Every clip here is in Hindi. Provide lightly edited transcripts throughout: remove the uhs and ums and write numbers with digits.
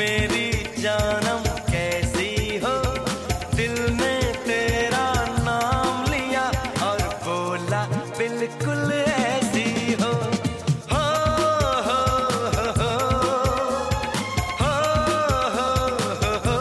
मेरी जानम कैसी हो। दिल ने तेरा नाम लिया और बोला बिल्कुल ऐसी हो। हो हो हो हो हो हो हो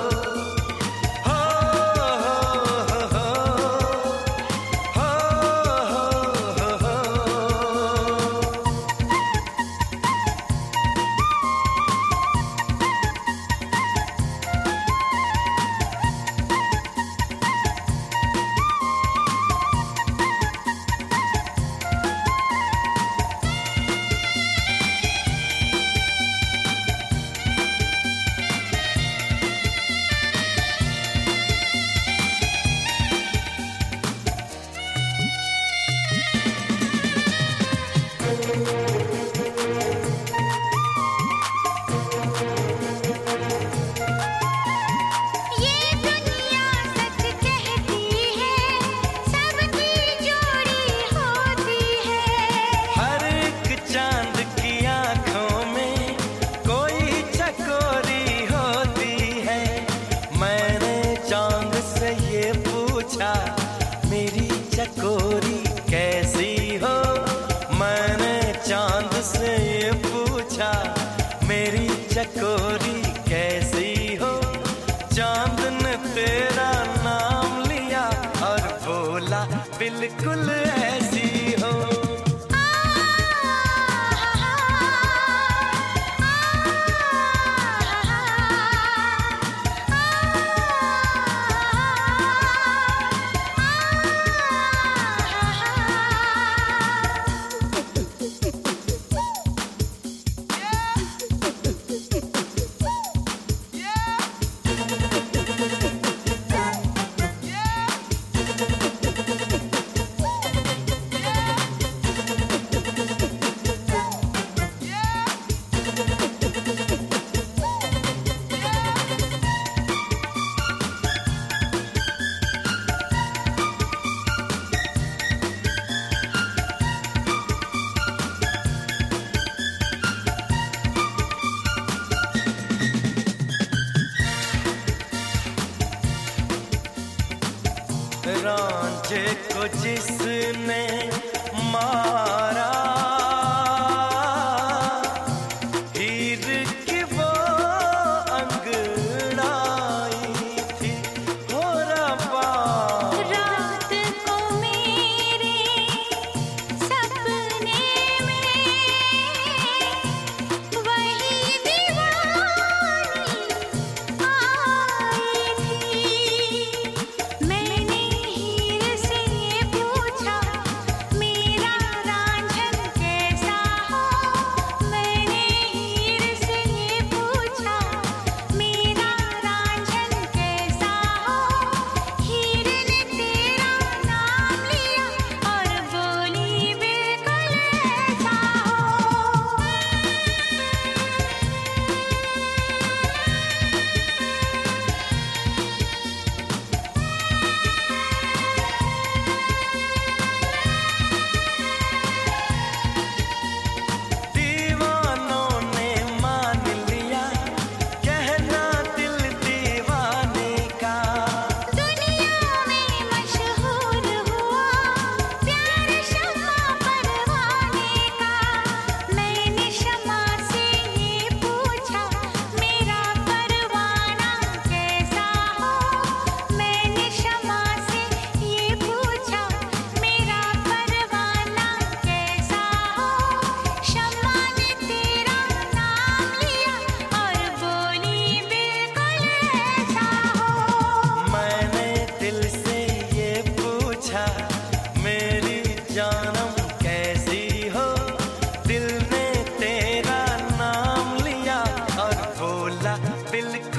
मेरी चकोरी कैसी हो। मैंने चांद से ये पूछा मेरी चकोरी कैसी हो। चांद ने तेरा नाम लिया और बोला बिल्कुल ऐसी हो। रांझे को जिसने मारा हीर की वो अंगड़ाई थी हो रब्बा। रात को मेरे सपने में वही दीवानी आई थी। मैंने हीर से ये पूछा मेरा रांझन कैसा हो। मैंने हीर से ये पूछा मेरा रांझन कैसा हो। हीर ने तेरा नाम लिया और बोली बिल्कुल ऐसा हो। दीवानों ने मान लिया कहना दिल दीवाने का। दुनिया में मशहूर हुआ प्यार शम्मा परवाने का। मैंने शम्मा से ये पूछा मेरा परवाना कैसा हो। मैंने शम्मा से ये पूछा मेरा परवाना कैसा हो। शम्मा ने तेरा नाम लिया और बोली बिल्कुल ऐसा हो। मैंने दिल से ये पूछा मेरी जानम कैसी हो। दिल ने तेरा नाम लिया और बोला बिल्कुल